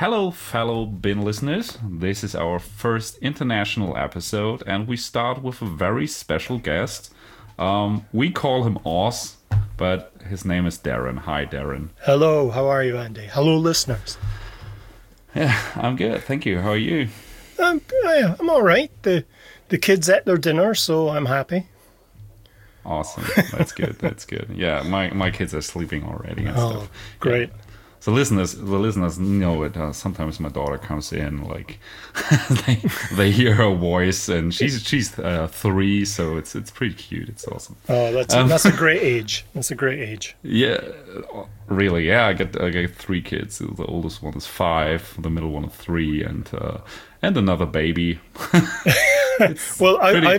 Hello, fellow bin listeners. This is our first international episode, and we start with a very special guest. We call him Oz, but his name is Darren. Hi, Darren. Hello, how are you, Andy? Hello, listeners. Yeah, I'm good. Thank you. How are you? I'm all right. The kids ate their dinner, so I'm happy. Awesome. That's good. That's good. Yeah, my kids are sleeping already and stuff. Great. Yeah. So the listeners know it. Sometimes my daughter comes in, like they hear her voice, and she's 3, so it's pretty cute. It's awesome. Oh, that's a great age. That's a great age. Yeah, really. Yeah, I get 3 kids. The oldest one is 5, the middle one is 3, and another baby. Well,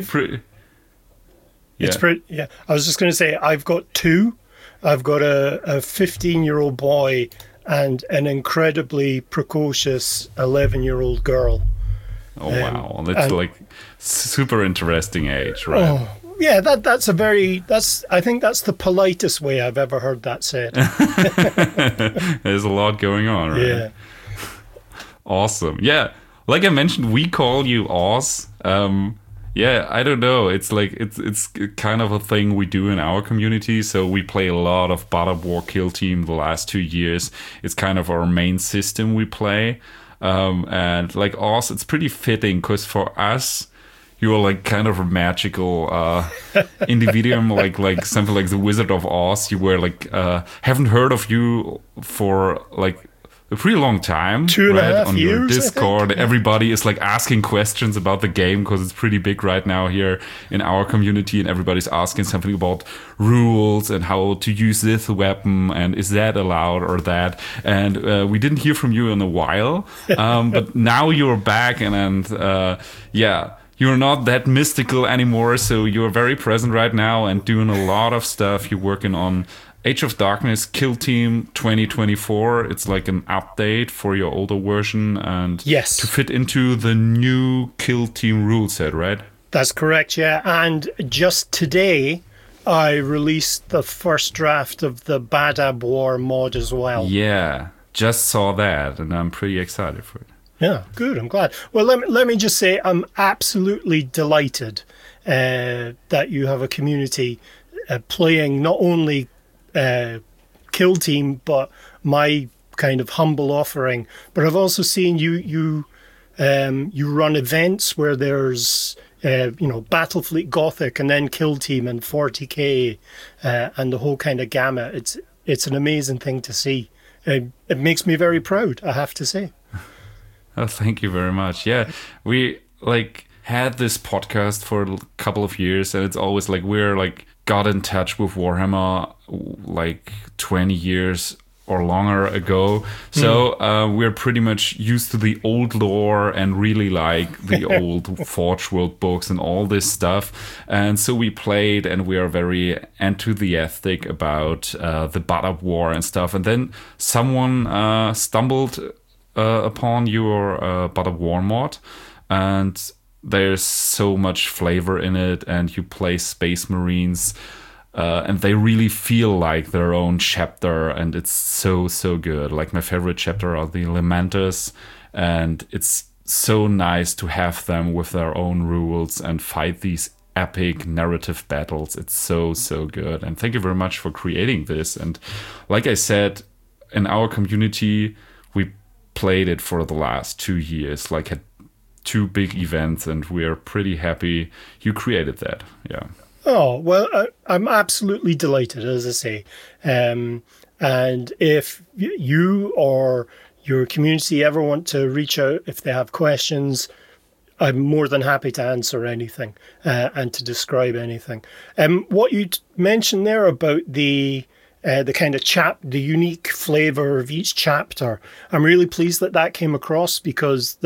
yeah. It's pretty. Yeah, I was just going to say I've got 2. I've got a 15-year-old boy and an incredibly precocious 11-year-old girl. Oh wow, that's like super interesting age, right? Oh, yeah, that's I think that's the politest way I've ever heard that said. There's a lot going on, right? Yeah. Awesome. Yeah, like I mentioned, we call you Oz. Yeah, I don't know. It's like it's kind of a thing we do in our community. So we play a lot of Bad of War Kill Team the last 2 years. It's kind of our main system we play. And like Oz, it's pretty fitting because for us, you're like kind of a magical individuum, like something like the Wizard of Oz. You were like haven't heard of you for like a pretty long time. 2.5 on years, your Discord. I think. Everybody is like asking questions about the game because it's pretty big right now here in our community, and everybody's asking something about rules and how to use this weapon and is that allowed or that. And we didn't hear from you in a while, but now you're back, and yeah. You're not that mystical anymore, so you're very present right now and doing a lot of stuff. You're working on Age of Darkness Kill Team 2024. It's like an update for your older version and yes, to fit into the new Kill Team rule set, right? That's correct, yeah. And just today, I released the first draft of the Bad Ab War mod as well. Yeah, just saw that, and I'm pretty excited for it. Yeah, good. I'm glad. Well, let me just say I'm absolutely delighted that you have a community playing not only Kill Team, but my kind of humble offering. But I've also seen you run events where there's Battlefleet Gothic and then Kill Team and 40k and the whole kind of gamut. It's an amazing thing to see. It makes me very proud, I have to say. Oh, thank you very much. Yeah, we like had this podcast for a couple of years, and it's always like we're like got in touch with Warhammer like 20 years or longer ago. So we're pretty much used to the old lore and really like the old Forge World books and all this stuff. And so we played, and we are very enthusiastic about the Bad of War and stuff. And then someone stumbled upon your Bad of War mod, and there's so much flavor in it, and you play Space Marines, and they really feel like their own chapter, and it's so good. Like my favorite chapter are the Lamenters, and it's so nice to have them with their own rules and fight these epic narrative battles. It's so good, and thank you very much for creating this. And like I said, in our community, we played it for the last 2 years, like had 2 big events, and we're pretty happy you created that. Yeah. Oh, well, I'm absolutely delighted, as I say. And if you or your community ever want to reach out, if they have questions, I'm more than happy to answer anything and to describe anything. What you mentioned there about the kind of the unique flavor of each chapter. I'm really pleased that came across, because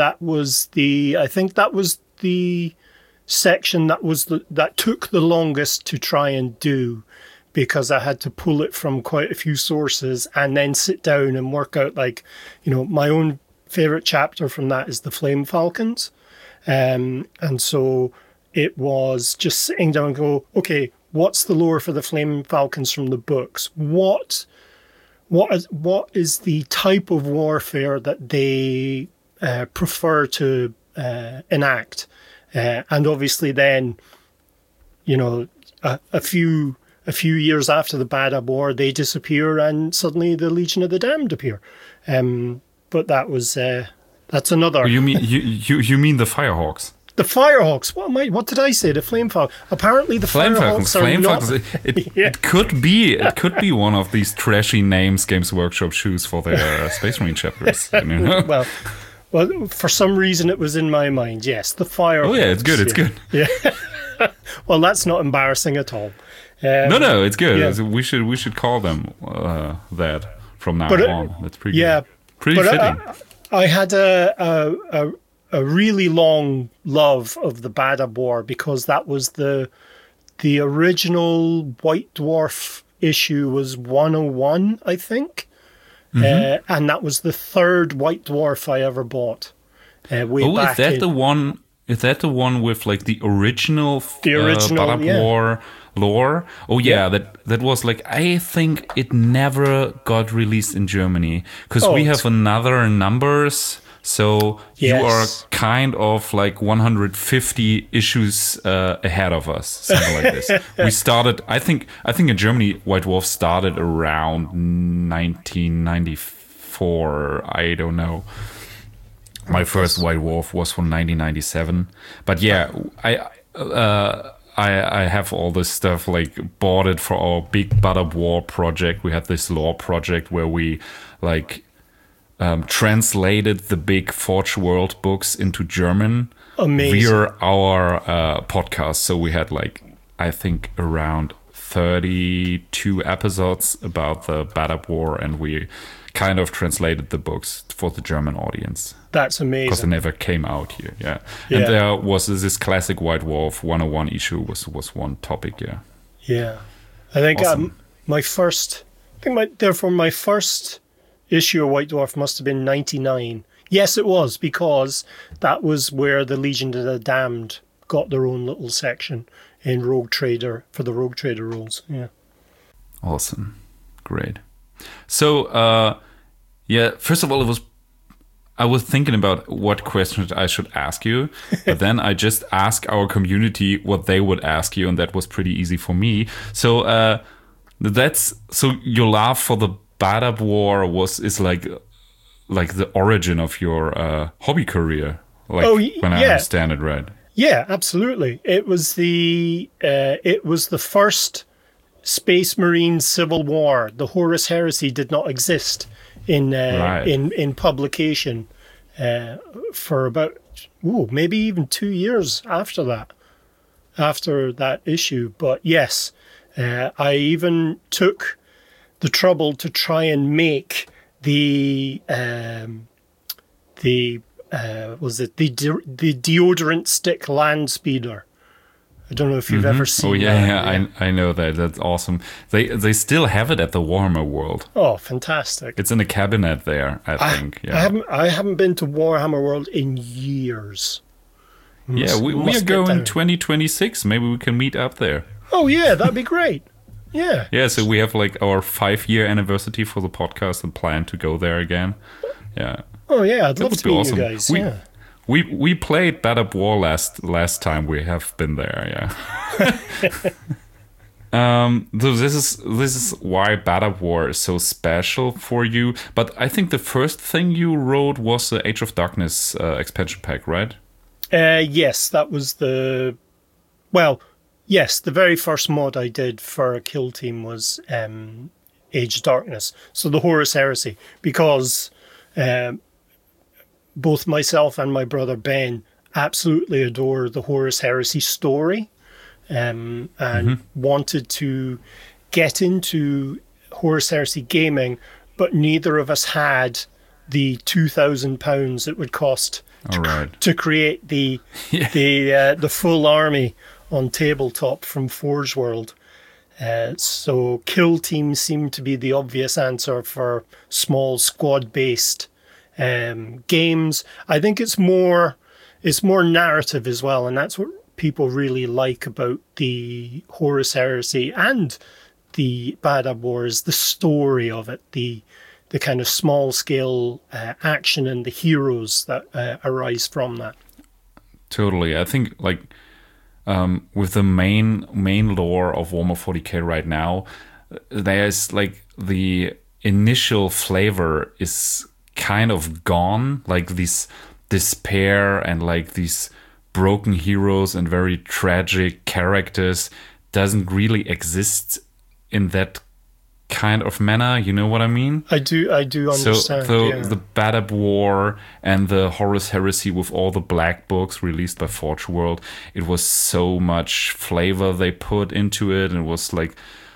I think that was the section that took the longest to try and do, because I had to pull it from quite a few sources and then sit down and work out, like, my own favorite chapter from that is the Flame Falcons. And so it was just sitting down and go, okay, what's the lore for the Flame Falcons from the books? What what is the type of warfare that they prefer to enact, and obviously then, a few years after the Badab War, they disappear, and suddenly the Legion of the Damned appear. But that's another. You mean the Firehawks? The Firehawks. What did I say? The Flamefalcons. Apparently, the Firehawks are not. It could be one of these trashy names Games Workshop choose for their Space Marine chapters. Well, for some reason it was in my mind. Yes, the Firehawks. Oh yeah, it's good. It's good. Yeah. Well, that's not embarrassing at all. No, it's good. Yeah. We should call them that from now on. That's pretty. Yeah, good. Pretty fitting. I had a really long love of the Badab War because that was the original White Dwarf issue was 101, I think. Mm-hmm. And that was the third White Dwarf I ever bought. Is that the one with like the original Badab War lore? Oh yeah, that was like, I think it never got released in Germany because we have another numbers. So you are kind of like 150 issues ahead of us, something like this. We started, I think in Germany, White Dwarf started around 1994. I don't know. My first White Dwarf was from 1997. But yeah, I have all this stuff, like bought it for our big Badab War project. We had this lore project where we like translated the big Forge World books into German. Amazing. Via our podcast. So we had like, I think around 32 episodes about the Badab War, and we kind of translated the books for the German audience. That's amazing. Because they never came out here, yeah. And there was this classic White Dwarf 101 issue was one topic, yeah. Yeah. I think awesome. my first issue of White Dwarf must have been 99. Yes, it was, because that was where the Legion of the Damned got their own little section in Rogue Trader for the Rogue Trader rules. Yeah. Awesome. Great. So, first of all, I was thinking about what questions I should ask you, but then I just asked our community what they would ask you, and that was pretty easy for me. So, so your love for the Badab War is like the origin of your hobby career, like when I understand it right. Yeah, absolutely. It was the first Space Marine Civil War. The Horus Heresy did not exist in publication for about maybe even 2 years after that issue. But yes, I even took the trouble to try and make the deodorant stick land speeder. I don't know if you've ever seen. Oh yeah, I know that. That's awesome. They still have it at the Warhammer World. Oh, fantastic! It's in a cabinet there, I think. Yeah. I haven't been to Warhammer World in years. We are going 2026. Maybe we can meet up there. Oh yeah, that'd be great. Yeah. Yeah, so we have like our 5-year anniversary for the podcast and plan to go there again. Yeah. Oh yeah, I'd love to meet you guys. We played Badab War last time we have been there, yeah. So this is why Badab War is so special for you. But I think the first thing you wrote was the Age of Darkness expansion pack, right? Yes, that was the very first mod I did for a kill team was Age of Darkness. So the Horus Heresy, because both myself and my brother Ben absolutely adore the Horus Heresy story, and wanted to get into Horus Heresy gaming, but neither of us had the £2,000 it would cost to create the full army on tabletop from Forge World. So kill teams seemed to be the obvious answer for small squad-based games. I think it's more narrative as well, and that's what people really like about the Horus Heresy and the Bad Ab War is the story of it, the kind of small scale action and the heroes that arise from that. Totally. I think like with the main lore of Warhammer 40k right now, there's like the initial flavor is kind of gone, like this despair and like these broken heroes and very tragic characters doesn't really exist in that kind of manner. You know what I mean? I do understand. So the Bad Ab War and the Horus Heresy with all the black books released by Forge World, it was so much flavor they put into it, and it was like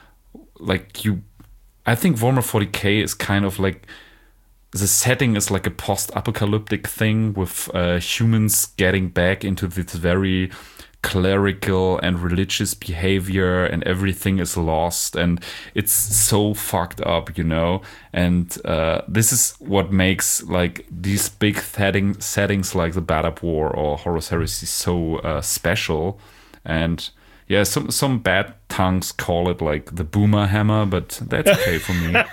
I think Warhammer 40k is kind of like, the setting is like a post-apocalyptic thing with humans getting back into this very clerical and religious behavior, and everything is lost, and it's so fucked up, you know. And this is what makes like these big settings like the Bad Ab War or Horus Heresy so special. And yeah, some bad tongues call it like the Boomer Hammer, but that's okay for me.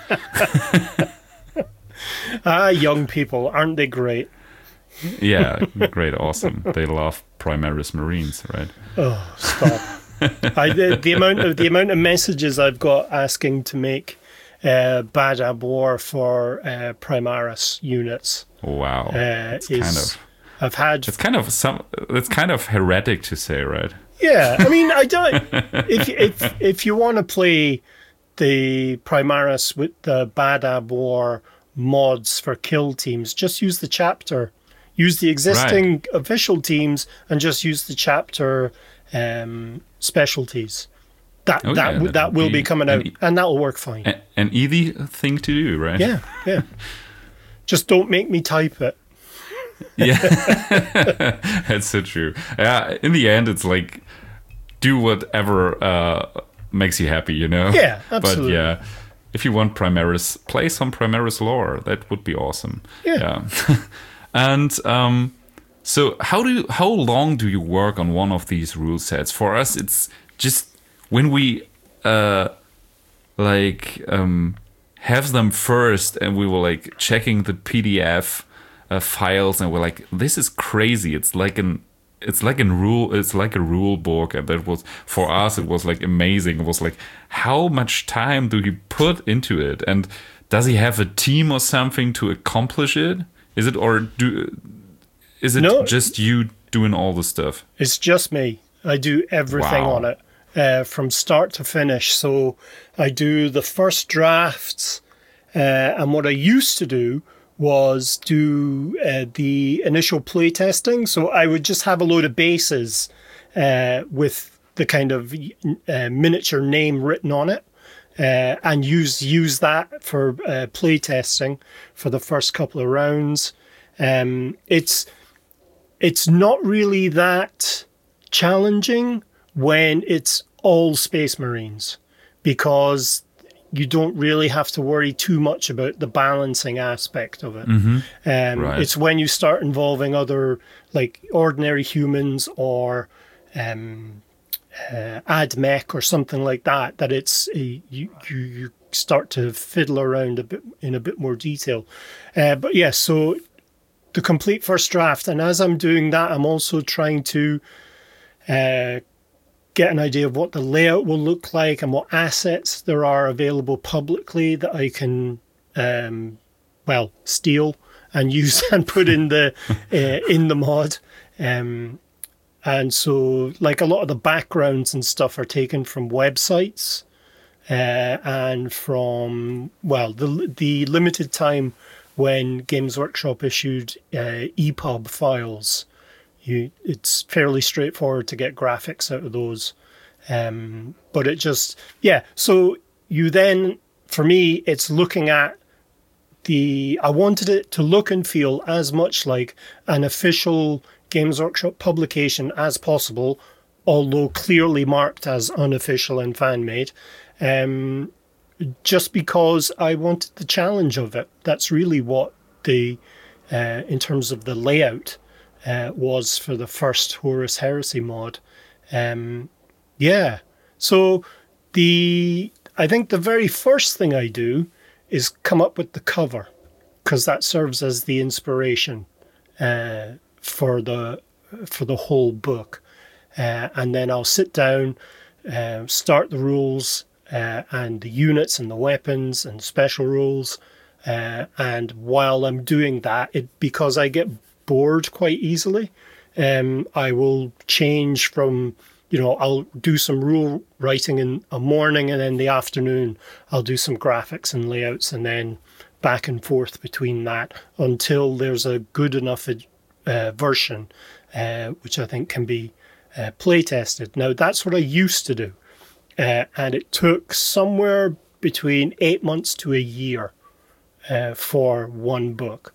Young people, aren't they great? Yeah, great, awesome. They love Primaris Marines, right? Oh, stop! The amount of messages I've got asking to make Bad Ab War for Primaris units. Wow, it's kind of heretic to say, right? Yeah, I mean, I don't. If you want to play the Primaris with the Bad Ab War mods for kill teams, just use the chapter. Use the existing official teams and just use the chapter specialties. That will be coming out, and that will work fine. An easy thing to do, right? Yeah. Just don't make me type it. Yeah, that's so true. Yeah, in the end, it's like do whatever makes you happy, you know. Yeah, absolutely. But yeah, if you want Primaris, play some Primaris lore. That would be awesome. Yeah. And so how long do you work on one of these rule sets? For us, it's just when we have them first, and we were like checking the PDF files, and we're like, this is crazy. It's like a rule book, and that was, for us, it was like amazing. It was like, how much time do you put into it, and does he have a team or something to accomplish it? Is it just you doing all the stuff? It's just me. I do everything on it from start to finish. So I do the first drafts, and what I used to do was do the initial play testing. So I would just have a load of bases with the kind of miniature name written on it. And use that for play testing for the first couple of rounds. It's not really that challenging when it's all Space Marines, because you don't really have to worry too much about the balancing aspect of it. It's when you start involving other, like, ordinary humans or AdMech or something like that, that it's you start to fiddle around a bit in a bit more detail. But yeah, so the complete first draft, and as I'm doing that, I'm also trying to get an idea of what the layout will look like and what assets there are available publicly that I can steal and use and put in the mod. And so, like, a lot of the backgrounds and stuff are taken from websites and from, the limited time when Games Workshop issued EPUB files. It's fairly straightforward to get graphics out of those. But it just, so you then, for me, it's looking at I wanted it to look and feel as much like an official Games Workshop publication as possible, although clearly marked as unofficial and fan-made, just because I wanted the challenge of it. That's really what in terms of the layout, was for the first Horus Heresy mod. So I think the very first thing I do is come up with the cover, because that serves as the inspiration for the whole book. And then I'll sit down, start the rules and the units and the weapons and special rules. And while I'm doing that, because I get bored quite easily, I will change from, I'll do some rule writing in a morning, and then the afternoon I'll do some graphics and layouts, and then back and forth between that until there's a good enough version, which I think can be play tested. Now, that's what I used to do. And it took somewhere between 8 months to a year for one book.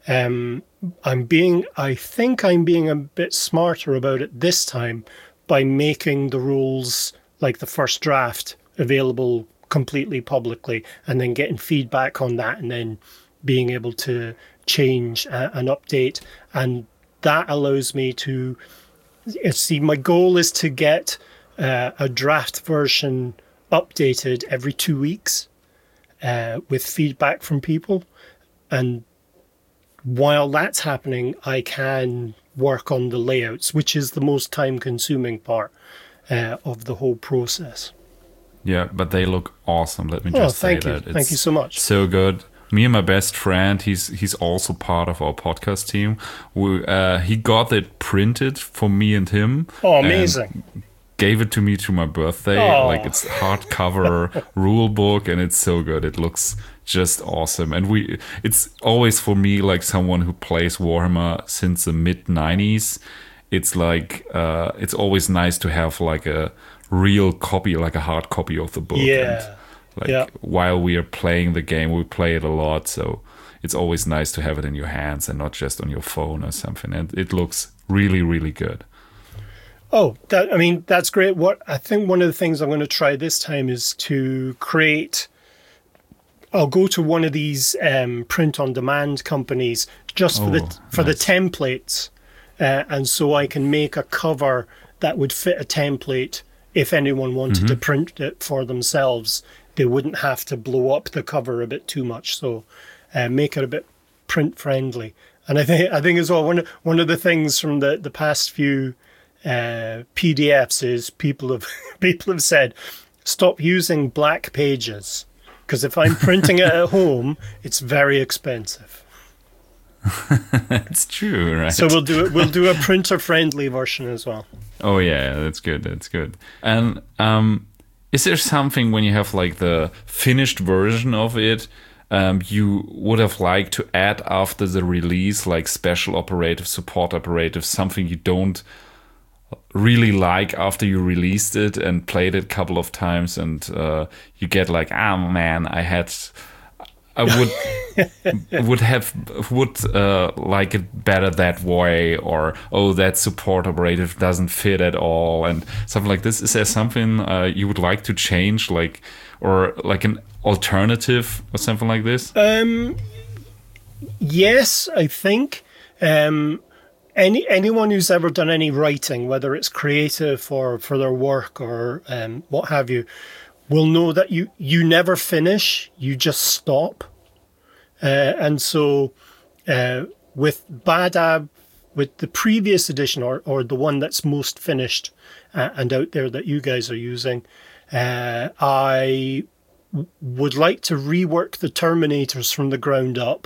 I think I'm being a bit smarter about it this time by making the rules, like the first draft, available completely publicly, and then getting feedback on that, and then being able to change and update. And that allows me to see, my goal is to get a draft version updated every 2 weeks with feedback from people. And while that's happening, I can work on the layouts, which is the most time-consuming part of the whole process. Yeah, but they look awesome. Let me just say that. Thank you so much. So good. Me and my best friend, he's also part of our podcast team. He got it printed for me and him. Oh, amazing. Gave it to me to my birthday. Oh. Like, it's hardcover rule book, and it's so good. It looks just awesome. And it's always, for me, like someone who plays Warhammer since the mid-90s, it's like it's always nice to have like a real copy, like a hard copy of the book. Yeah. And while we are playing the game, we play it a lot, so it's always nice to have it in your hands and not just on your phone or something. And it looks really, really good. Oh, that's great. What I think one of the things I'm going to try this time is to create. I'll go to one of these print-on-demand companies just for the templates, and so I can make a cover that would fit a template. If anyone wanted to print it for themselves, they wouldn't have to blow up the cover a bit too much. So make it a bit print-friendly. And I think as well, one of the things from the past few PDFs is people have said, stop using black pages, because if I'm printing it at home, it's very expensive. It's true, right? So we'll do a printer-friendly version as well. Oh yeah, that's good. And is there something when you have like the finished version of it, you would have liked to add after the release, like special operative, support operative, something you don't really like after you released it and played it a couple of times, and you get like, man, I would like it better that way, or that support operative doesn't fit at all, and something like this. Is there something you would like to change, like, or like an alternative or something like this? Yes, I think anyone who's ever done any writing, whether it's creative or for their work or what have you, will know that you never finish, you just stop. And so with Badab, with the previous edition or the one that's most finished and out there that you guys are using, I would like to rework the Terminators from the ground up.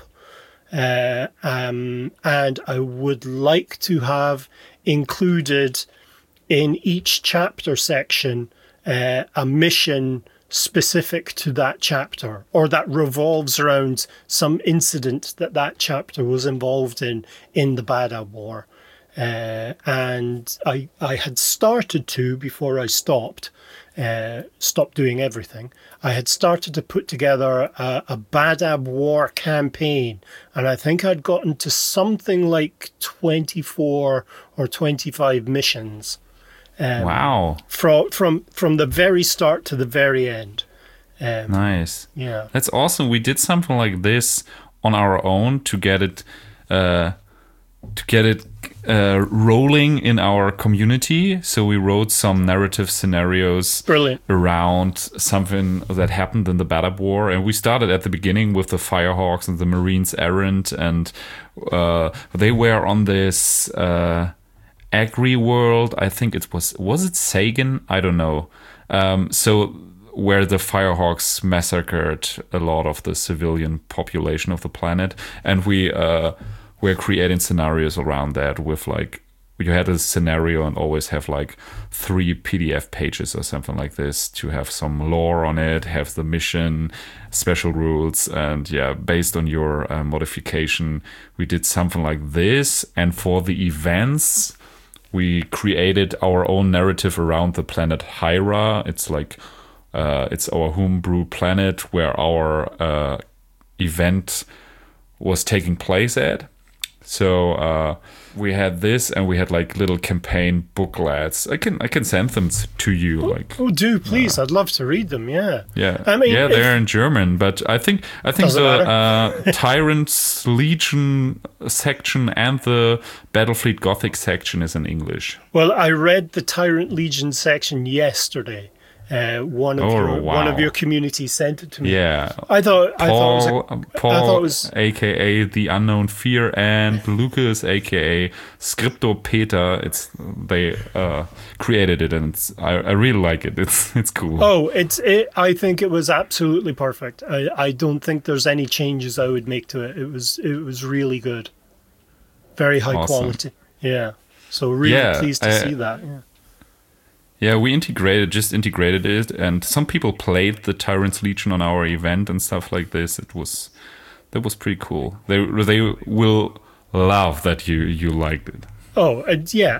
And I would like to have included in each chapter section a mission specific to that chapter, or that revolves around some incident that chapter was involved in the Badab War. And I had started to, before I stopped doing everything, I had started to put together a Badab War campaign, and I think I'd gotten to something like 24 or 25 missions. Wow. From the very start to the very end. Nice. Yeah. That's awesome. We did something like this on our own to get it rolling in our community. So we wrote some narrative scenarios Brilliant. around something that happened in the Badab War. And we started at the beginning with the Firehawks and the Marines errant. And they were on this agri world. I think it was it Sagan? I don't know. So where the Firehawks massacred a lot of the civilian population of the planet. And we're creating scenarios around that with like, you had a scenario and always have like 3 PDF pages or something like this to have some lore on it, have the mission, special rules, and yeah, based on your modification, we did something like this. And for the events, we created our own narrative around the planet Hyra. It's like, it's our homebrew planet where our event was taking place at. So we had this, and we had like little campaign booklets. I can send them to you. Like, oh, do please! I'd love to read them. Yeah. Yeah. I mean, yeah, they're in German, but I think the Tyrant's Legion section and the Battlefleet Gothic section is in English. Well, I read the Tyrant Legion section yesterday. One of your community sent it to me. Yeah, I thought Paul, it was aka the Unknown Fear, and Lucas, aka Scripto Peter. They created it, and I really like it. It's cool. Oh, I think it was absolutely perfect. I don't think there's any changes I would make to it. It was really good, very high quality. Yeah, so really pleased to see that. Yeah. Yeah, we just integrated it, and some people played the Tyrant's Legion on our event and stuff like this. That was pretty cool. They will love that you liked it. Oh, yeah.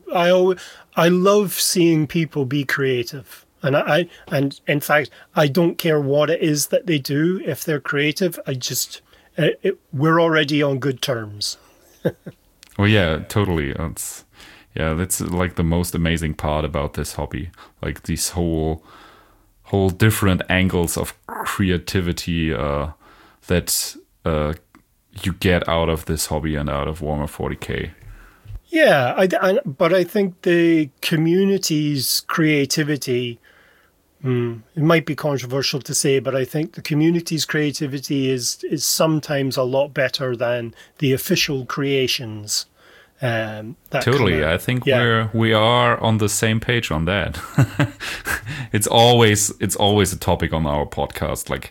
I love seeing people be creative, and in fact, I don't care what it is that they do. If they're creative, we're already on good terms. Well, yeah, totally. Yeah, that's like the most amazing part about this hobby. Like these whole different angles of creativity that you get out of this hobby and out of Warhammer 40k. Yeah, but I think the community's creativity, it might be controversial to say, but I think the community's creativity is sometimes a lot better than the official creations. Totally, I think we are on the same page on that. It's always a topic on our podcast. Like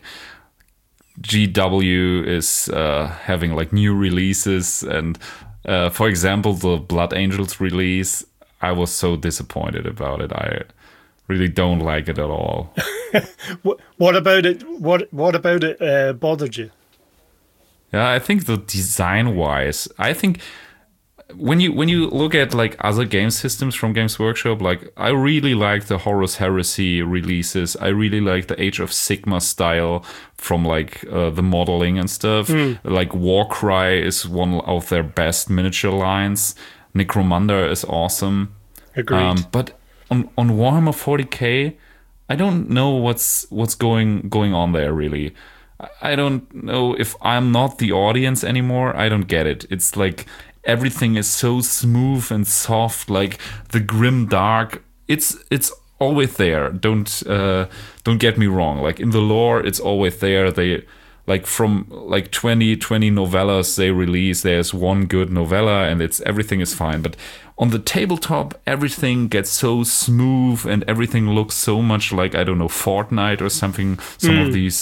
GW is having like new releases, and for example, the Blood Angels release, I was so disappointed about it. I really don't like it at all. What about it? What about it bothered you? Yeah, I think the design wise, I think. When you look at like other game systems from Games Workshop, like I really like the Horus Heresy releases. I really like the Age of Sigmar style from like the modeling and stuff. Like Warcry is one of their best miniature lines. Necromunda is awesome. Agreed. But on Warhammer 40k, I don't know what's going on there really. I don't know if I'm not the audience anymore. I don't get it. It's like everything is so smooth and soft, like the grim dark. It's always there. Don't get me wrong. Like in the lore, it's always there. They like from like 20 novellas they release. There's one good novella, and everything is fine. But on the tabletop, everything gets so smooth, and everything looks so much like, I don't know, Fortnite or something. Some of these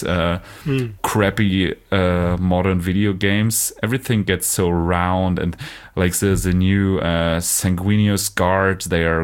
crappy modern video games. Everything gets so round, and like the new Sanguinius Guard,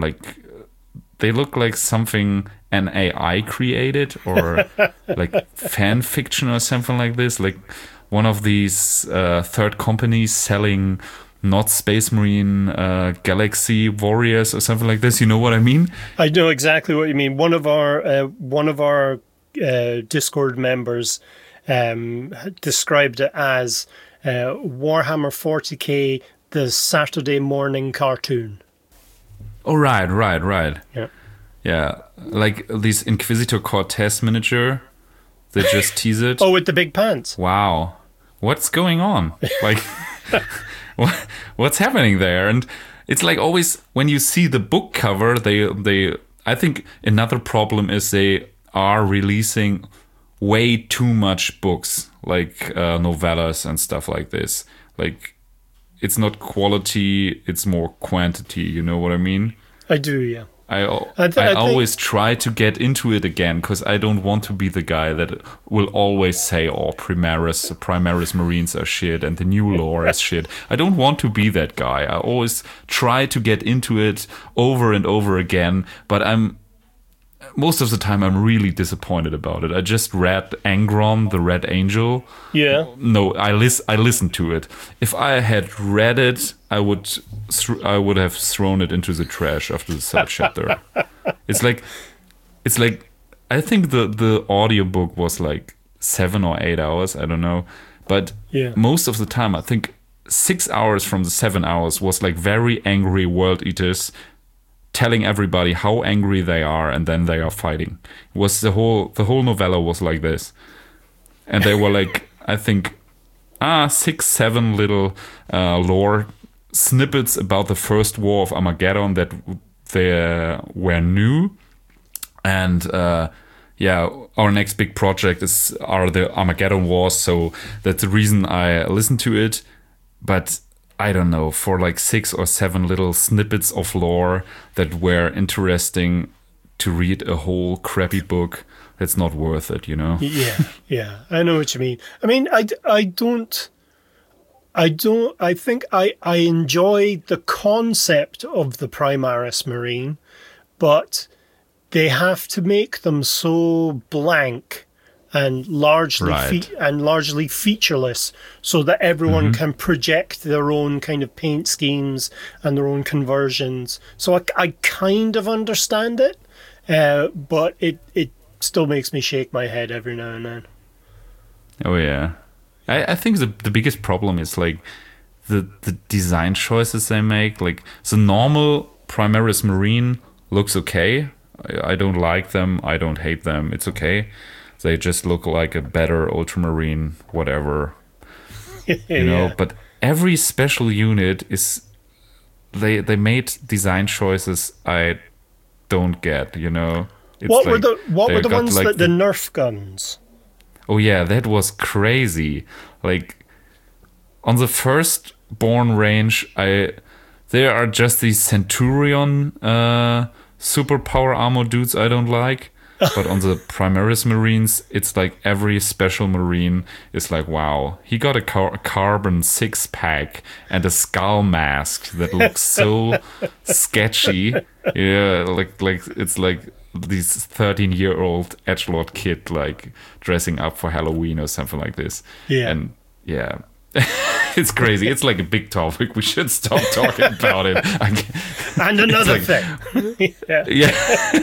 they look like something an AI created, or like fan fiction or something like this. Like one of these third companies selling not Space Marine Galaxy Warriors or something like this. You know what I mean? I know exactly what you mean. One of our Discord members described it as Warhammer 40k, the Saturday morning cartoon. Oh, right. Yeah. Yeah, like this Inquisitor Cortez miniature. They just tease it. Oh, with the big pants. Wow. What's going on? Like, what's happening there? And it's like always when you see the book cover, they I think another problem is they are releasing way too much books, like novellas and stuff like this. Like, it's not quality, it's more quantity. You know what I mean? I do, yeah. I always try to get into it again because I don't want to be the guy that will always say, "Oh, Primaris Marines are shit and the new lore is shit." I don't want to be that guy. I always try to get into it over and over again, but most of the time I'm really disappointed about it. I just read Angron, the Red Angel. Yeah. No, I listened to it. If I had read it, I would have thrown it into the trash after the third chapter. It's like I think the audiobook was like 7 or 8 hours, I don't know. But most of the time I think 6 hours from the 7 hours was like very angry world eaters telling everybody how angry they are, and then they are fighting. It was the whole novella was like this, and they were like, I think, 6-7 little lore snippets about the first war of Armageddon that they were new, and our next big project are the Armageddon wars. So that's the reason I listened to it, but I don't know, for like 6 or 7 little snippets of lore that were interesting to read a whole crappy book, that's not worth it, you know? Yeah, I know what you mean. I mean, I think I enjoy the concept of the Primaris Marine, but they have to make them so blank and largely featureless, so that everyone can project their own kind of paint schemes and their own conversions. So I kind of understand it, but it still makes me shake my head every now and then. Oh yeah, I think the biggest problem is like the design choices they make. Like the normal Primaris Marine looks okay. I don't like them. I don't hate them. It's okay. They just look like a better Ultramarine, whatever, you know. But every special unit is they made design choices I don't get, you know. It's what were the ones like the Nerf guns? Oh yeah, that was crazy. Like on the first born range, there are just these Centurion superpower armor dudes I don't like. But on the Primaris Marines, it's like every special Marine is like, wow, he got a carbon 6-pack and a skull mask that looks so sketchy. Yeah, like it's like this 13-year-old edgelord kid like dressing up for Halloween or something like this. Yeah. And yeah. It's crazy. It's like a big topic. We should stop talking about it. And another thing. Yeah.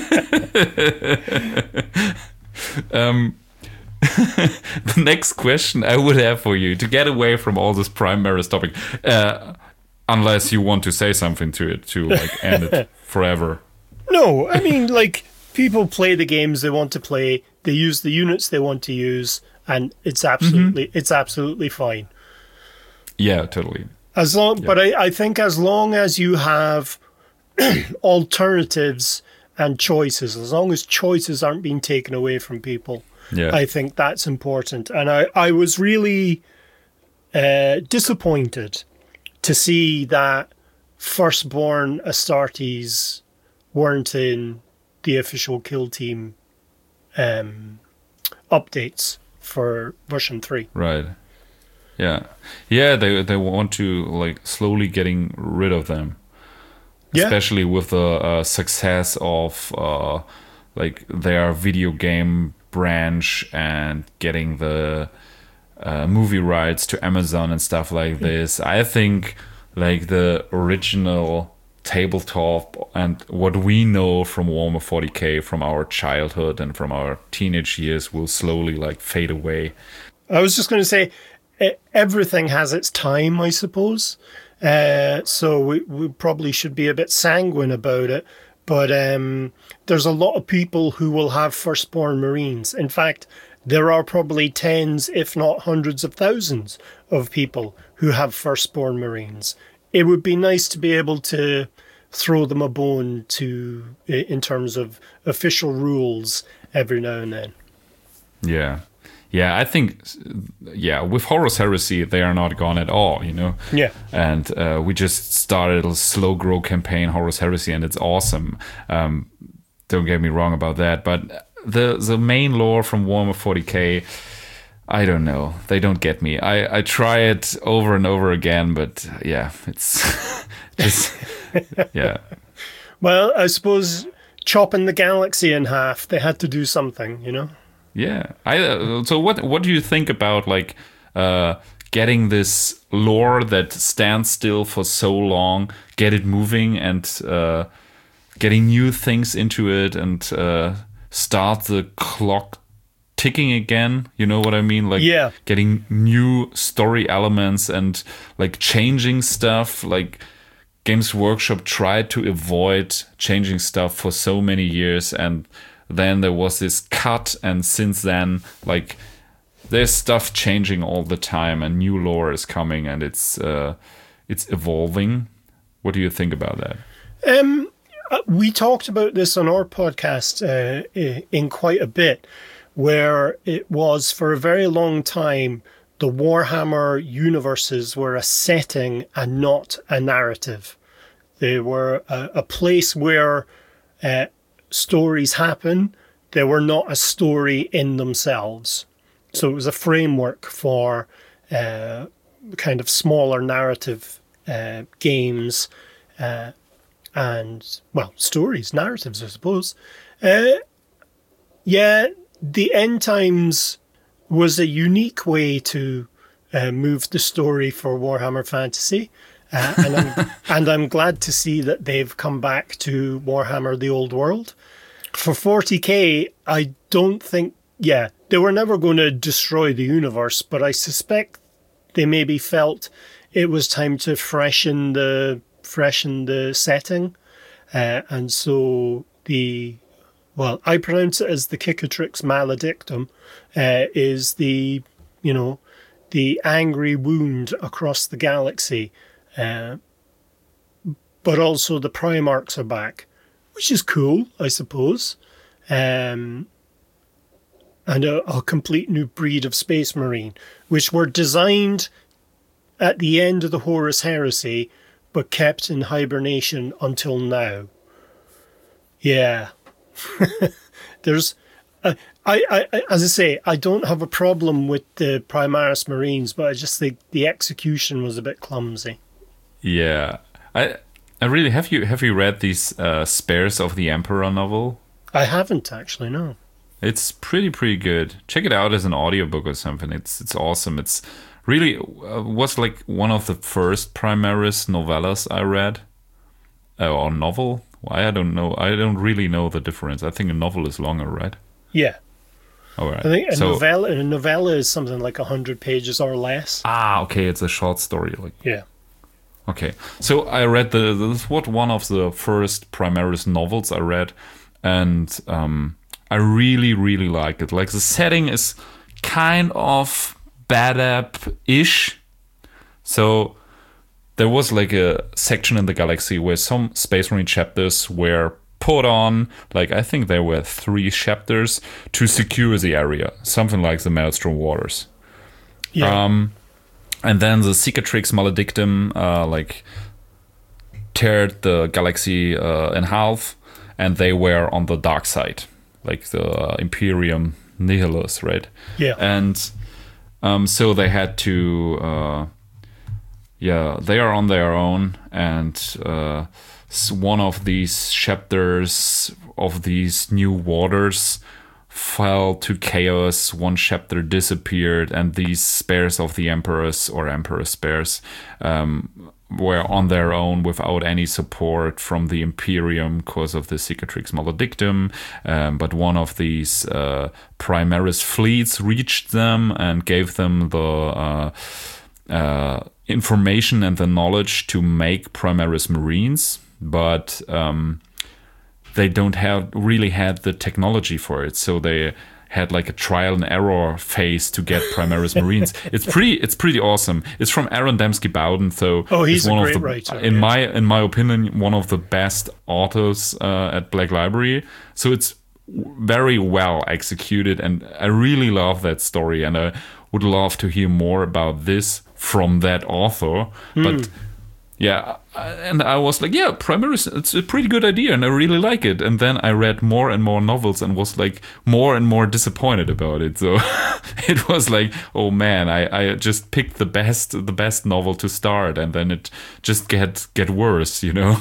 The next question I would have for you, to get away from all this Primaris topic, unless you want to say something to it to like end it forever. No, I mean, like, people play the games they want to play. They use the units they want to use, and it's absolutely fine. Yeah, totally. But I think as long as you have alternatives and choices, as long as choices aren't being taken away from people, I think that's important. And I was really disappointed to see that Firstborn Astartes weren't in the official Kill Team updates for version 3. Right. Yeah, they want to like slowly getting rid of them, especially with the success of like their video game branch and getting the movie rights to Amazon and stuff like this. I think like the original tabletop and what we know from Warhammer 40k from our childhood and from our teenage years will slowly like fade away. I was just going to say, everything has its time, I suppose. So we probably should be a bit sanguine about it. But there's a lot of people who will have Firstborn Marines. In fact, there are probably tens, if not hundreds of thousands of people who have firstborn Marines. It would be nice to be able to throw them a bone in terms of official rules every now and then. Yeah. Yeah, I think, with Horus Heresy, they are not gone at all, Yeah. And we just started a slow grow campaign, Horus Heresy, and it's awesome. Don't get me wrong about that. But the main lore from Warhammer 40k, I don't know. They don't get me. I try it over and over again, but yeah, it's just, yeah. Well, I suppose chopping the galaxy in half, they had to do something, Yeah. So what do you think about like getting this lore that stands still for so long, get it moving, and getting new things into it, and start the clock ticking again? You know what I mean? Like, yeah. Getting new story elements and like changing stuff. Like Games Workshop tried to avoid changing stuff for so many years, and then there was this cut, and since then, like, there's stuff changing all the time, and new lore is coming, and it's evolving. What do you think about that? We talked about this on our podcast in quite a bit, where it was for a very long time the Warhammer universes were a setting and not a narrative. They were a place where stories happen. They were not a story in themselves. So it was a framework for kind of smaller narrative games and, well, stories, narratives, I suppose. The End Times was a unique way to move the story for Warhammer Fantasy. And I'm glad to see that they've come back to Warhammer the Old World. For 40k, I don't think, they were never going to destroy the universe, but I suspect they maybe felt it was time to freshen the setting. And so I pronounce it as the Cicatrix Maledictum, is the angry wound across the galaxy. But also the Primarchs are back, which is cool, I suppose. And a complete new breed of Space Marine, which were designed at the end of the Horus Heresy, but kept in hibernation until now. Yeah. There's... as I say, I don't have a problem with the Primaris Marines, but I just think the execution was a bit clumsy. Yeah, I really have you read these Spares of the Emperor novel? I haven't actually, no. It's pretty good. Check it out as an audiobook or something. It's awesome. It's really was like one of the first Primaris novellas I read, or novel. I don't know. I don't really know the difference. I think a novel is longer, right? Yeah. All right. I think a novella is something like 100 pages or less. Ah, okay. It's a short story. Yeah. Okay, so I read one of the first Primaris novels I read, and I really like it. Like, the setting is kind of Badab-ish. So there was like a section in the galaxy where some Space Marine chapters were put on, like I think there were 3 chapters to secure the area, something like the Maelstrom Waters. Yeah. And then the Cicatrix Maledictum teared the galaxy in half, and they were on the dark side, like the Imperium Nihilus, right? Yeah. And so they had to, they are on their own, and one of these chapters of these new waters fell to chaos. One chapter disappeared, and these Spares of the Emperors, or Emperor Spares, were on their own without any support from the Imperium because of the Cicatrix Maledictum. But one of these Primaris fleets reached them and gave them the information and the knowledge to make Primaris Marines, but they don't have really had the technology for it. So they had like a trial and error phase to get Primaris Marines. It's pretty awesome. It's from Aaron Dembski Bowden, so he's it's one a of great the, writer. in my opinion, one of the best authors at Black Library. So it's very well executed, and I really love that story, and I would love to hear more about this from that author. But yeah, and I was like, yeah, Primaris, it's a pretty good idea, and I really like it. And then I read more and more novels and was like more and more disappointed about it. So it was like, oh man, I just picked the best novel to start, and then it just get worse, you know.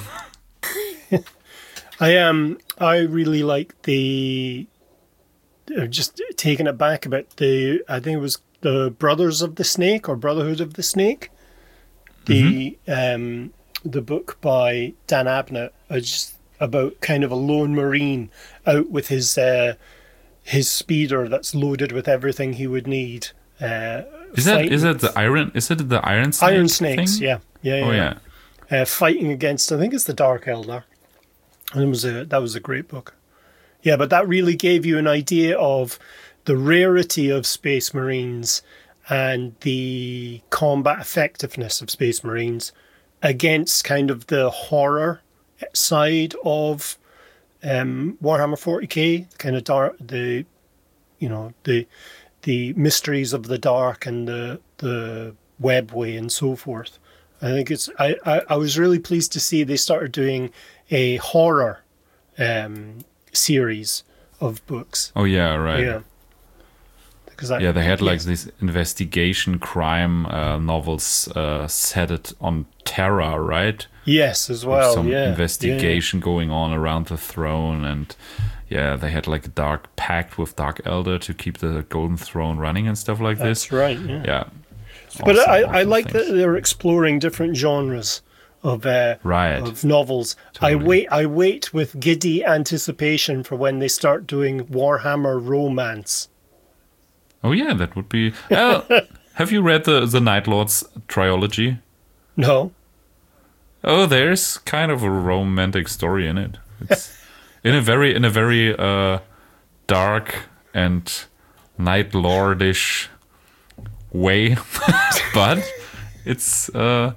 I really like the just taking it back a bit. I think it was the Brothers of the Snake or Brotherhood of the Snake. The book by Dan Abnett, just about kind of a lone Marine out with his speeder that's loaded with everything he would need. Is it the Iron Snake Iron Snakes? thing? Yeah. Fighting against, I think it's the Dark Eldar, and that was a great book. Yeah, but that really gave you an idea of the rarity of Space Marines and the combat effectiveness of Space Marines against kind of the horror side of Warhammer 40k, kind of dark, the mysteries of the dark and the webway and so forth. I think I was really pleased to see they started doing a horror series of books. Oh yeah, right. Yeah. They had like these investigation crime novels set it on Terra, right? Yes, as well. With some investigation going on around the throne, and they had like a dark pact with Dark Elder to keep the Golden Throne running and stuff like this. That's right. Yeah. Awesome, but I like things. that they're exploring different genres of novels. Totally. I wait with giddy anticipation for when they start doing Warhammer romance. Oh yeah, that would be. Have you read the Night Lords trilogy? No. Oh, there's kind of a romantic story in it. It's in a very dark and Night Lordish way, but it's a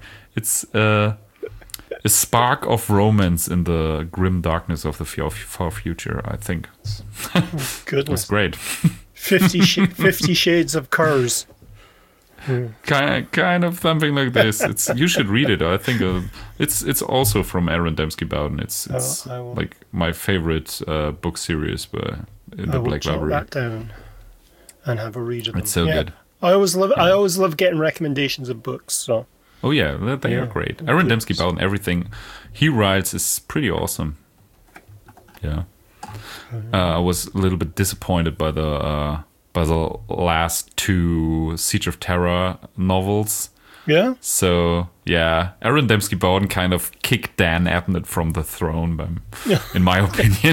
spark of romance in the grim darkness of the far future. I think. Goodness, it's great. 50 Shades of Curs. Kind of something like this. You should read it. I think it's also from Aaron Dembski Bowden. It's like my favorite book series in the Black Library. That down and have a read of them. It's so good. I always love getting recommendations of books. So. Oh yeah, they are great. Aaron Dembski Bowden, everything he writes is pretty awesome. Yeah. I was a little bit disappointed by the last two Siege of Terror novels. Yeah. So yeah, Aaron Dembski Bowden kind of kicked Dan Abnett from the throne, in my opinion.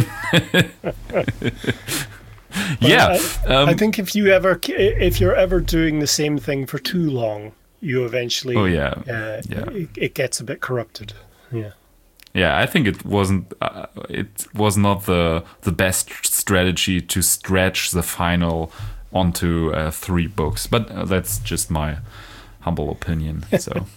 I think if you're ever doing the same thing for too long, you eventually. Oh yeah. It gets a bit corrupted. Yeah. Yeah, I think it wasn't. It was not the best strategy to stretch the final onto 3 books, but that's just my humble opinion. So,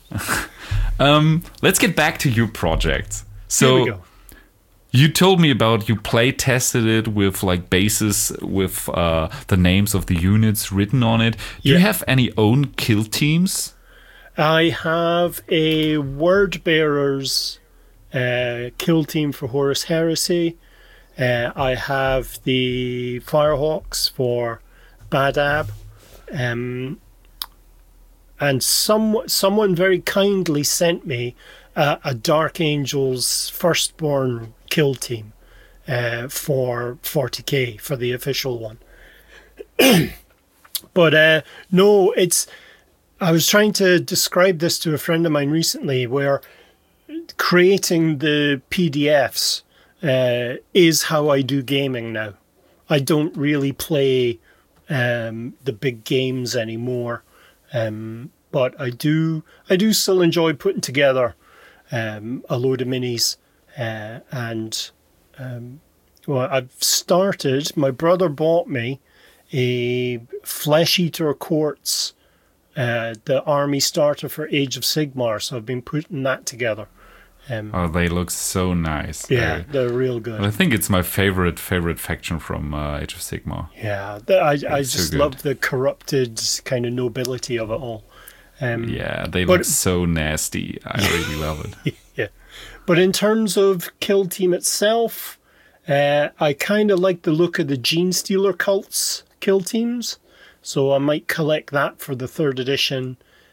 let's get back to your project. So, here we go. You told me about you play tested it with like bases with the names of the units written on it. Do you have any own kill teams? I have a Word Bearers kill team for Horus Heresy. I have the Firehawks for Badab. And someone very kindly sent me a Dark Angels Firstborn kill team for 40k, for the official one. But no, I was trying to describe this to a friend of mine recently, where creating the PDFs is how I do gaming now. I don't really play the big games anymore, but I do still enjoy putting together a load of minis and well, I've started. My brother bought me a Flesh Eater Quartz, the army starter for Age of Sigmar. So I've been putting that together. Oh, they look so nice. Yeah, they're real good. I think it's my favorite faction from Age of Sigmar. Yeah, I just love the corrupted kind of nobility of it all. Yeah, they look so nasty. I really love it. Yeah, but in terms of Kill Team itself, I kind of like the look of the Gene Stealer cults Kill Teams, so I might collect that for the 3rd edition.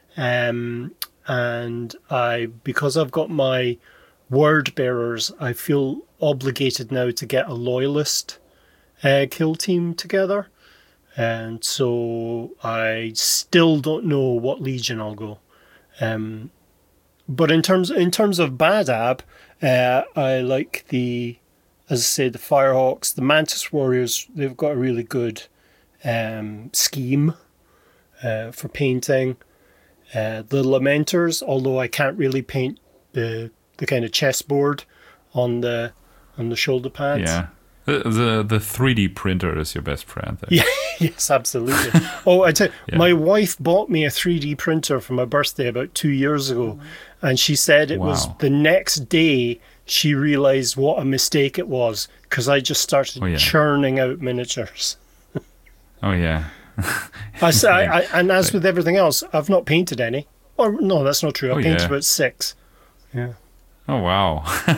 And because I've got my word bearers, I feel obligated now to get a loyalist kill team together. And so I still don't know what legion I'll go. But in terms of Badab, I like as I said, the Firehawks, the Mantis Warriors. They've got a really good scheme for painting. The Lamenters, although I can't really paint the kind of chessboard on the shoulder pads. Yeah, the 3D printer is your best friend. Yeah, yes, absolutely. I tell you, my wife bought me a 3D printer for my birthday about 2 years ago, and she said it was the next day she realized what a mistake it was because I just started churning out miniatures. Oh yeah. And as with everything else, I've not painted any. Or no, that's not true. I painted about 6. Yeah. Oh wow.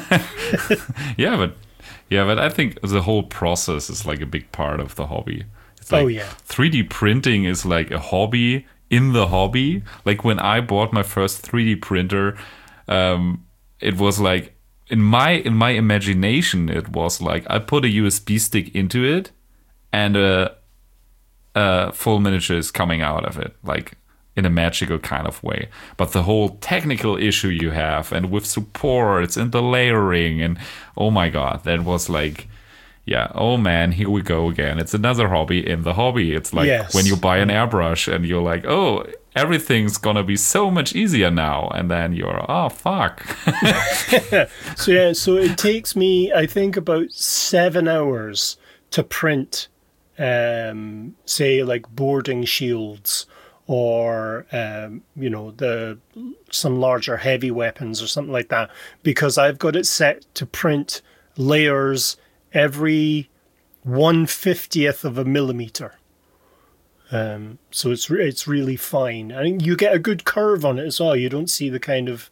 but I think the whole process is like a big part of the hobby. It's like 3D printing is like a hobby in the hobby. Like when I bought my first 3D printer, it was like in my imagination, it was like I put a USB stick into it and full miniature is coming out of it, like in a magical kind of way. But the whole technical issue you have, and with supports and the layering, and oh my god, that was like, oh man, here we go again. It's another hobby in the hobby. It's like when you buy an airbrush and you're like, oh, everything's gonna be so much easier now, and then you're, oh fuck. So it takes me, I think, about 7 hours to print say like boarding shields or some larger heavy weapons or something like that, because I've got it set to print layers every 1/50th of a millimeter. So it's really fine. I think you get a good curve on it as well. You don't see the kind of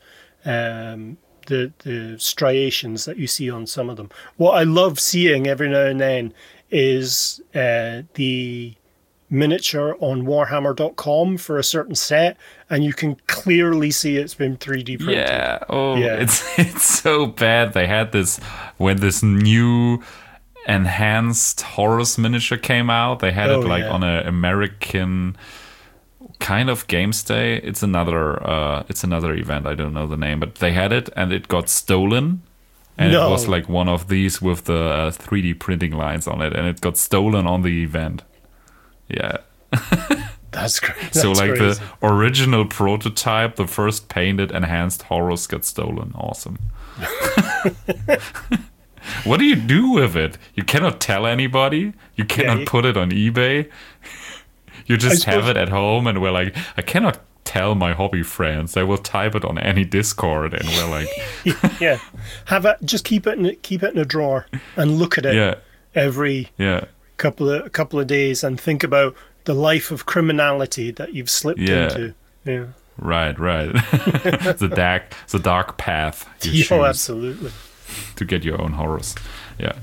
the striations that you see on some of them. What I love seeing every now and then is the miniature on Warhammer.com for a certain set, and you can clearly see it's been 3D printed. It's so bad. They had this when this new enhanced Horus miniature came out. They had it on an American kind of games day. It's another event. I don't know the name, but they had it and it got stolen. And it was like one of these with the 3D printing lines on it, and it got stolen on the event. Yeah. That's great. So That's like crazy. The original prototype, the first painted enhanced Horus got stolen. Awesome. What do you do with it? You cannot tell anybody. You cannot put it on eBay. You just have it at home, and we're like, I cannot tell my hobby friends. They will type it on any Discord, and we're like, just keep it in a drawer and look at it every couple of days and think about the life of criminality that you've slipped into. Yeah. Right. the dark path you choose. Absolutely. To get your own Horus. Yeah.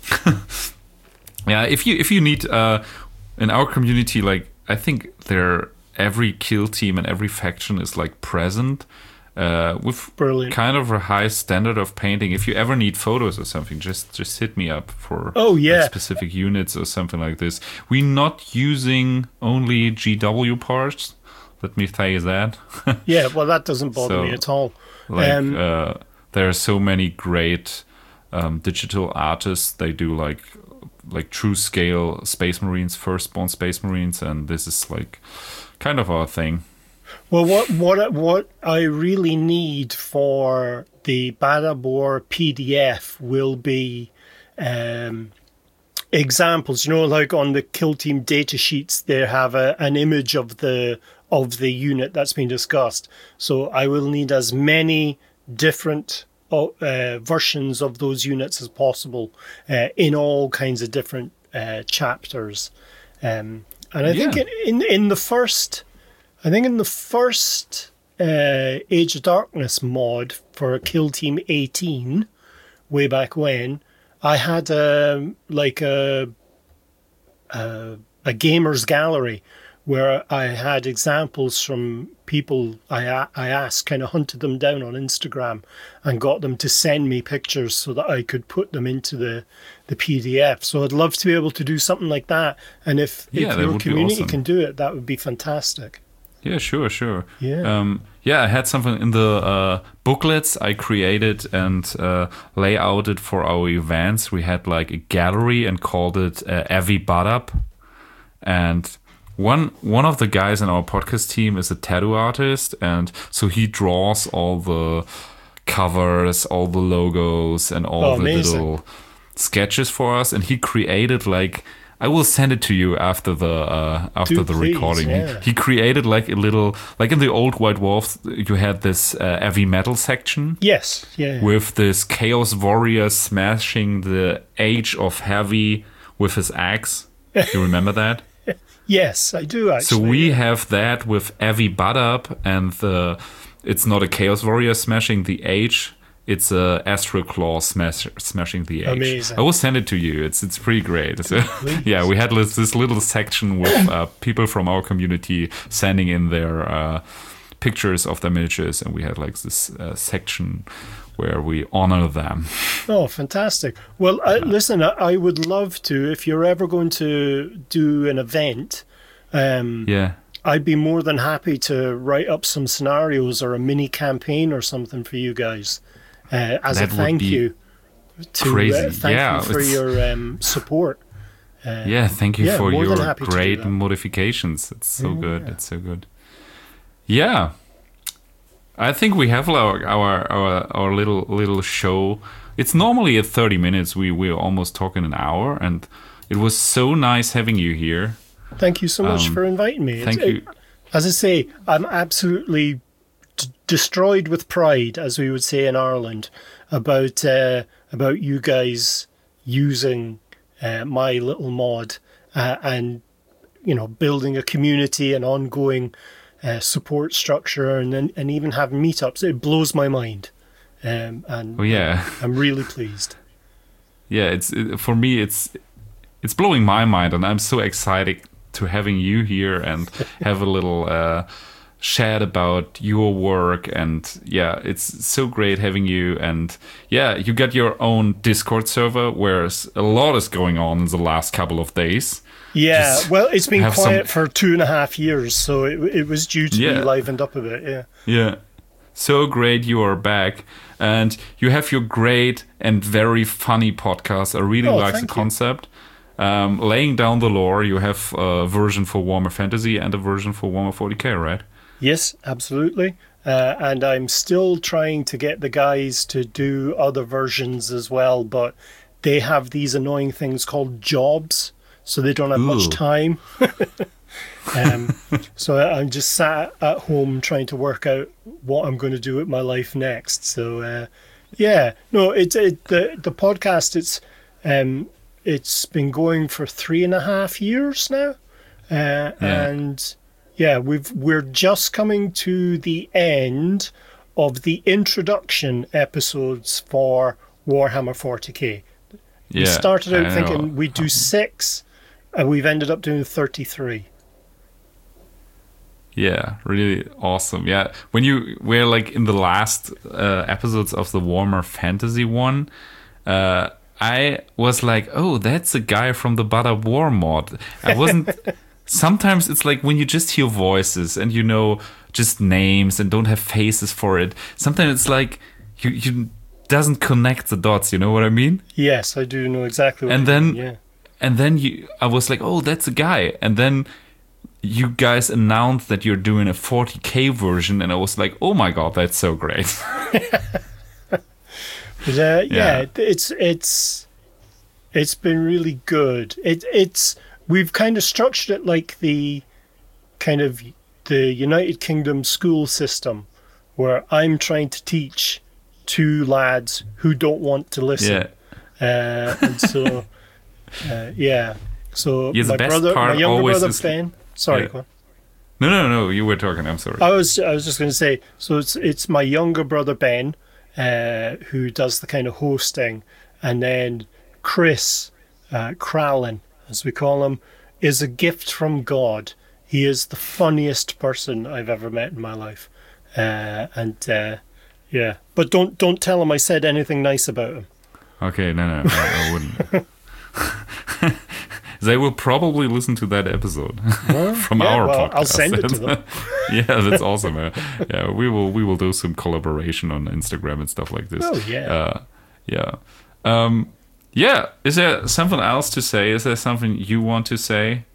If you need in our community, like I think every kill team and every faction is like present with kind of a high standard of painting. If you ever need photos or something, just hit me up for like specific units or something like this. We're not using only GW parts. Let me say that. Well, that doesn't bother me at all. Like there are so many great digital artists. They do like true scale Space Marines, firstborn Space Marines, and this is like kind of our thing. Well, what I really need for the Badab War PDF will be examples. Like on the Kill Team data sheets, they have an image of the unit that's been discussed. So I will need as many different versions of those units as possible in all kinds of different chapters. And I think in the first Age of Darkness mod for Kill Team 18, way back when, I had a gamer's gallery where I had examples from people I asked, kind of hunted them down on Instagram and got them to send me pictures so that I could put them into the PDF. So I'd love to be able to do something like that. And if your community can do it, that would be fantastic. Yeah, sure. Yeah. I had something in the booklets I created and layouted for our events. We had like a gallery and called it Avi Badab. And one of the guys in our podcast team is a tattoo artist, and so he draws all the covers, all the logos, and all the little sketches for us. And he created I will send it to you after the recording. Yeah. He created like a little, like in the old White Wolf, you had this heavy metal section. Yes, yeah. With this Chaos Warrior smashing the Age of Heavy with his axe. You remember that? Yes, I do actually. So we have that with Avi Badab, and it's not a Chaos Warrior smashing the Age. It's a Astral Claw smashing the Age. Amazing. I will send it to you. It's pretty great. So, yeah, we had this little section with people from our community sending in their pictures of their miniatures, and we had this section where we honor them. Oh, fantastic. Well, listen, I would love to, if you're ever going to do an event, I'd be more than happy to write up some scenarios or a mini campaign or something for you guys as a thank you. Crazy. Thank you for your support. Thank you for your great modifications. It's so good. It's so good. Yeah. I think we have our little show. It's normally at 30 minutes. We're almost talking an hour, and it was so nice having you here. Thank you so much for inviting me. Thank you. As I say, I'm absolutely destroyed with pride, as we would say in Ireland, about you guys using my little mod and building a community and ongoing support structure, and even having meetups. It blows my mind, and I'm really pleased. Yeah, for me it's blowing my mind, and I'm so excited to having you here and have a little chat about your work. And it's so great having you. And you got your own Discord server where a lot is going on in the last couple of days. Yeah, well, it's been quiet for 2.5 years, so it was due to be livened up a bit, Yeah, so great you are back. And you have your great and very funny podcast. I really like the concept. Laying down the lore, you have a version for Warhammer Fantasy and a version for Warhammer 40k, right? Yes, absolutely. And I'm still trying to get the guys to do other versions as well, but they have these annoying things called jobs, so they don't have much time. So I'm just sat at home trying to work out what I'm going to do with my life next. So the podcast, it's been going for 3.5 years now, and we're just coming to the end of the introduction episodes for Warhammer 40k. We started out thinking we'd do 6, and we've ended up doing 33. Yeah, really awesome. Yeah, when you were in the last episodes of the Warhammer Fantasy one, I was like, oh, that's a guy from the Badab War mod. I wasn't. Sometimes it's like when you just hear voices and just names and don't have faces for it. Sometimes it's like you doesn't connect the dots. You know what I mean? Yes, I do know exactly what you mean. Yeah. And then I was like, oh, that's a guy. And then you guys announced that you're doing a 40k version, and I was like, oh my god, that's so great. But, it's It's been really good. We've kind of structured it like the United Kingdom school system, where I'm trying to teach two lads who don't want to listen. Yeah. And so, yeah. So Yeah, the my best brother, part my younger always brother is- Ben. Sorry, Yeah. go on. No, you were talking. I'm sorry. I was just going to say. So it's my younger brother Ben, who does the kind of hosting, and then Chris Crowlin, as we call him, is a gift from God. He is the funniest person I've ever met in my life, yeah. But don't tell him I said anything nice about him. Okay, no, I wouldn't. They will probably listen to that episode from our podcast. I'll send it to them. Yeah, that's awesome. Yeah, we will do some collaboration on Instagram and stuff like this. Oh yeah. Yeah. Is there something else to say? Is there something you want to say?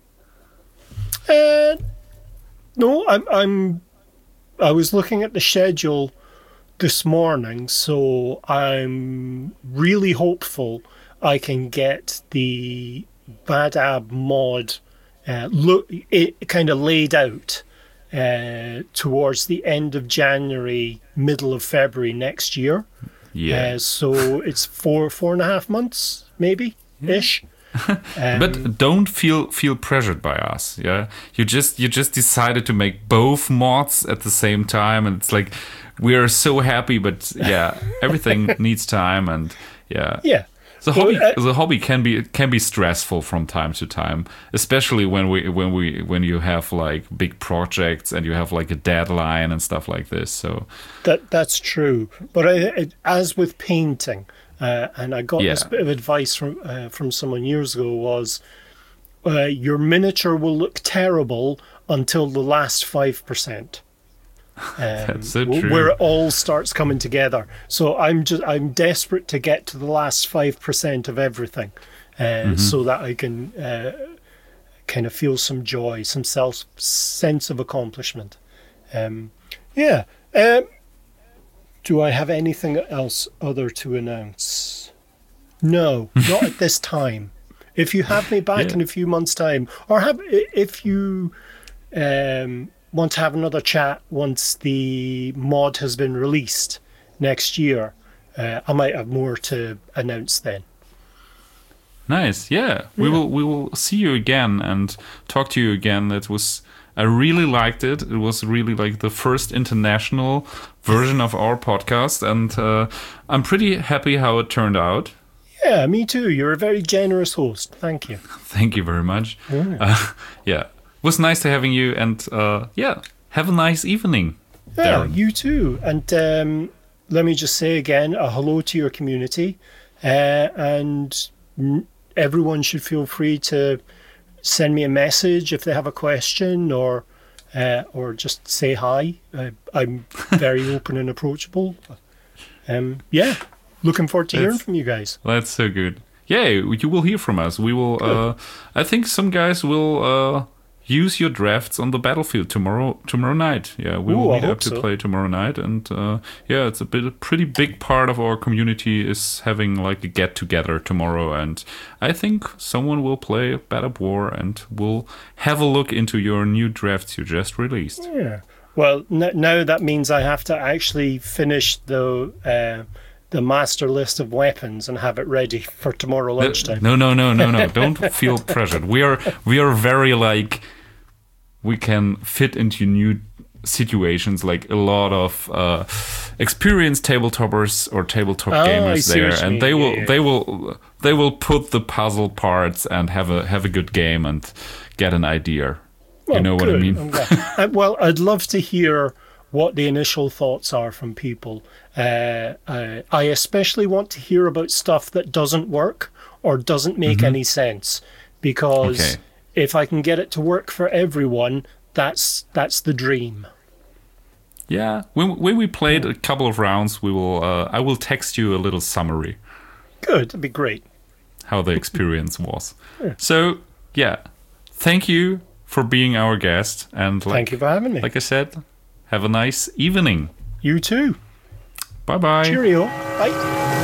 No, I was looking at the schedule this morning, so I'm really hopeful I can get the Badab mod kind of laid out towards the end of January, middle of February next year. Yeah. So it's 4.5 months, maybe ish. But don't feel pressured by us. Yeah, you just decided to make both mods at the same time, and it's like we are so happy. But yeah, everything needs time, and yeah. The hobby can be stressful from time to time, especially when you have like big projects and you have like a deadline and stuff like this. So that's true. But as with painting, and I got this bit of advice from someone years ago, was your miniature will look terrible until the last 5%. That's so true. Where it all starts coming together. So I'm desperate to get to the last 5% of everything, so that I can kind of feel some joy, some sense of accomplishment. Do I have anything else other to announce? No, not at this time. If you have me back in a few months' time, or if you want to have another chat once the mod has been released next year, I might have more to announce then. Nice, yeah. We will see you again and talk to you again. I really liked it. It was really like the first international version of our podcast, and I'm pretty happy how it turned out. Yeah, me too. You're a very generous host. Thank you. Thank you very much. It was nice to having you, and have a nice evening. Yeah, Darren. you too. And let me just say again, a hello to your community, and everyone should feel free to send me a message if they have a question, or just say hi. I'm very open and approachable. Looking forward to hearing from you guys. That's so good. Yeah, you will hear from us. We will. I think some guys will use your drafts on the battlefield tomorrow night. Yeah, we will meet up to play tomorrow night, and it's a pretty big part of our community is having like a get together tomorrow, and I think someone will play Badab War and will have a look into your new drafts you just released. Yeah. Well, now that means I have to actually finish the master list of weapons and have it ready for tomorrow lunchtime. No. Don't feel pressured. We are very like. We can fit into new situations, like a lot of experienced tabletoppers or tabletop gamers there, and they will put the puzzle parts and have a good game and get an idea. Well, you know what I mean? I'm glad. Well, I'd love to hear what the initial thoughts are from people. I especially want to hear about stuff that doesn't work or doesn't make any sense, because if I can get it to work for everyone, that's the dream. Yeah, when we played a couple of rounds, we will. I will text you a little summary. Good, that'd be great. How the experience was. Yeah. So thank you for being our guest, and thank you for having me. Like I said, have a nice evening. You too. Bye bye. Cheerio. Bye.